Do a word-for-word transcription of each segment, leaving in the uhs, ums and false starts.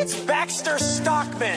It's Baxter Stockman.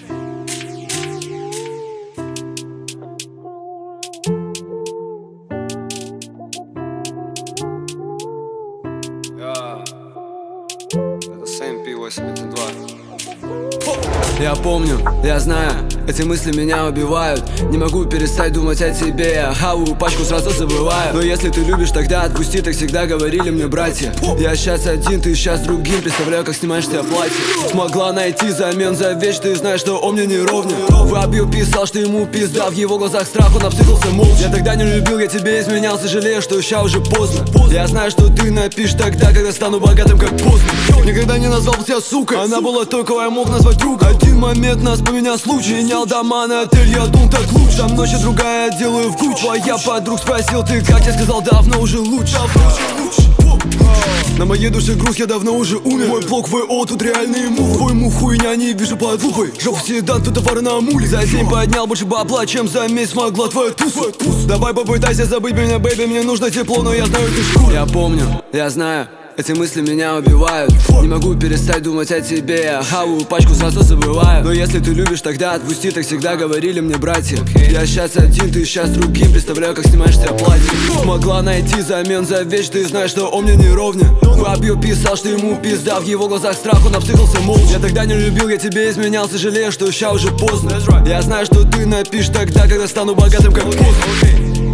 Я... Это Сэм Пи восемьдесят два. Я помню, я знаю, эти мысли меня убивают. Не могу перестать думать о тебе. Я хаваю пачку, сразу забываю. Но если ты любишь, тогда отпусти. Так всегда говорили мне братья. Я сейчас один, ты сейчас другим. Представляю, как снимаешь тебе платье. Смогла найти замен за вещь. Ты знаешь, что он мне не ровня. Вабью писал, что ему пизда. В его глазах страх, он обсыпался молча. Я тогда не любил, я тебе изменял. Сожалею, что ща уже поздно. Я знаю, что ты напишешь тогда, когда стану богатым, как поздно. Никогда не назвал тебя сукой. Она была той, кого я мог назвать друга. Один момент нас поменял случай. Менял дома на отель, я думал так лучше. Там ночь другая, делаю в кучу. А я подруг спросил, ты как? Я сказал, давно уже лучше. На моей душе груз, я давно уже умер. Мой блок ВО, тут реальные мувы. Твой мув хуйня, не вижу под лупой. Жоп седан, тут товар на муле. За день поднял больше бабла, чем за месяц смогла твоя туса. Давай попытайся забыть меня, бэйби. Мне нужно тепло, но я знаю, ты шкура. Я помню, я знаю, эти мысли меня убивают. Не могу перестать думать о тебе. Я хаваю пачку, сразу забываю. Но если ты любишь, тогда отпусти. Так всегда говорили мне братья. Я сейчас один, ты сейчас другим. Представляю, как снимаешь тебе платье. Смогла найти замен за вещь. Ты знаешь, что он мне не ровня. Вабью писал, что ему пизда. В его глазах страх, он обсыпался молча. Я тогда не любил, я тебе изменял. Сожалею, что ща уже поздно. Я знаю, что ты напишешь тогда, когда стану богатым, как поздно.